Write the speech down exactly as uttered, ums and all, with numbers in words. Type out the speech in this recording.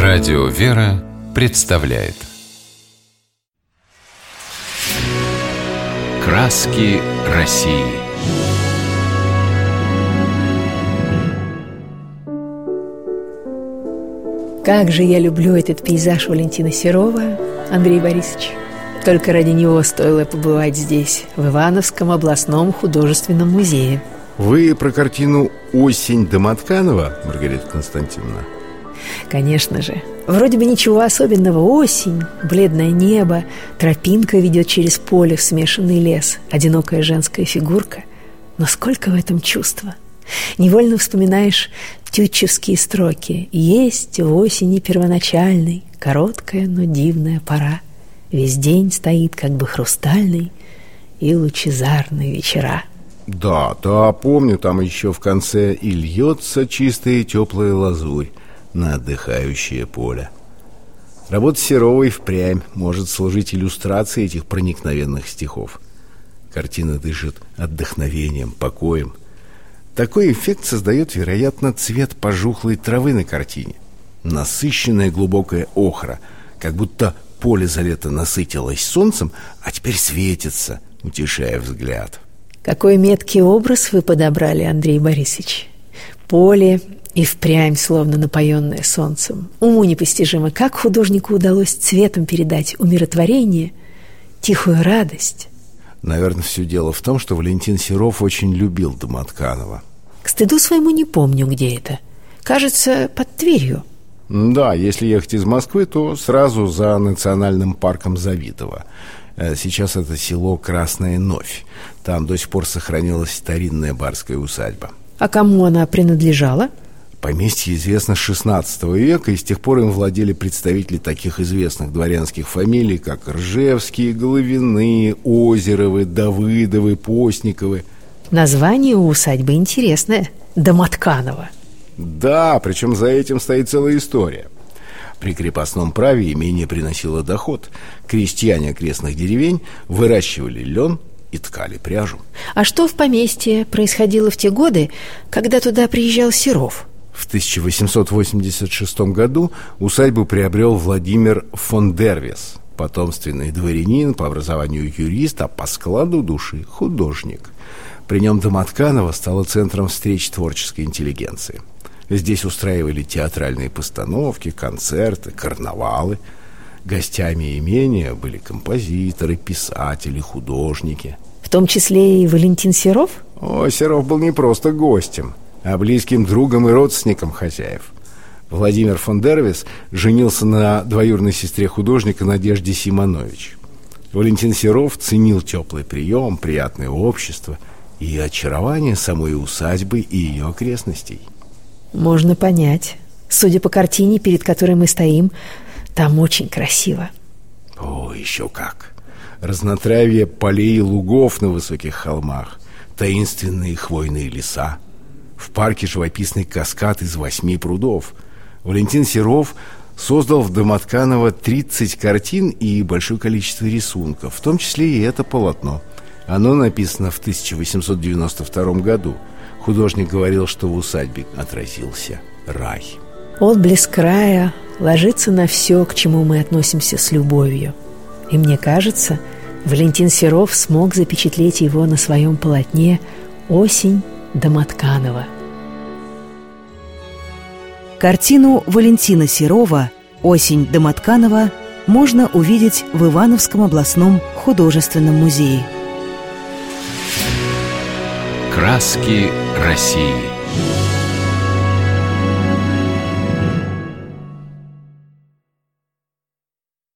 Радио «Вера» представляет «Краски России». Как же я люблю этот пейзаж Валентина Серова, Андрей Борисович. Только ради него стоило побывать здесь, в Ивановском областном художественном музее. Вы про картину «Осень» Домотканова, Маргарита Константиновна? Конечно же. Вроде бы ничего особенного. Осень, бледное небо, тропинка ведет через поле в смешанный лес, одинокая женская фигурка. Но сколько в этом чувства! Невольно вспоминаешь тютчевские строки: «Есть в осени первоначальной короткая, но дивная пора. Весь день стоит как бы хрустальный и лучезарные вечера». Да, да, помню, там еще в конце «И льется чистая и теплая лазурь на отдыхающее поле». Работа Серовой впрямь может служить иллюстрацией этих проникновенных стихов. Картина дышит отдохновением, покоем. Такой эффект создает, вероятно, цвет пожухлой травы на картине. Насыщенная глубокая охра, как будто поле за лето насытилось солнцем, а теперь светится, утешая взгляд. Какой меткий образ вы подобрали, Андрей Борисович. Поле и впрямь словно напоенное солнцем. Уму непостижимо, как художнику удалось цветом передать умиротворение, тихую радость. Наверное, все дело в том, что Валентин Серов очень любил Домотканова. К стыду своему не помню, где это. Кажется, под Тверью. Да, если ехать из Москвы, то сразу за национальным парком Завидово. Сейчас это село Красная Новь. Там до сих пор сохранилась старинная барская усадьба. А кому она принадлежала? Поместье известно с шестнадцатого века, и с тех пор им владели представители таких известных дворянских фамилий, как Ржевские, Головины, Озеровы, Давыдовы, Постниковы. Название у усадьбы интересное – Домотканова. Да, причем за этим стоит целая история. При крепостном праве имение приносило доход. Крестьяне окрестных деревень выращивали лен и ткали пряжу. А что в поместье происходило в те годы, когда туда приезжал Серов? В тысяча восемьсот восемьдесят шестом году усадьбу приобрел Владимир фон Дервес, потомственный дворянин, по образованию юрист, а по складу души художник. При нем Домотканова стала центром встреч творческой интеллигенции. Здесь устраивали театральные постановки, концерты, карнавалы. Гостями имения были композиторы, писатели, художники. В том числе и Валентин Серов? О, Серов был не просто гостем, а близким другом и родственником хозяев. Владимир фон Дервес женился на двоюродной сестре художника Надежде Симонович. Валентин Серов ценил теплый прием, приятное общество и очарование самой усадьбы и ее окрестностей. Можно понять. Судя по картине, перед которой мы стоим, там очень красиво. О, еще как! Разнотравье полей и лугов на высоких холмах, таинственные хвойные леса. В парке живописный каскад из восьми прудов. Валентин Серов создал в Домотканова тридцать картин и большое количество рисунков, в том числе и это полотно. Оно написано в тысяча восемьсот девяносто втором году. Художник говорил, что в усадьбе отразился рай. Отблеск рая ложится на все, к чему мы относимся с любовью. И мне кажется, Валентин Серов смог запечатлеть его на своем полотне «Осень» Домотканова. Картину Валентина Серова «Осень» Домотканова можно увидеть в Ивановском областном художественном музее. «Краски России».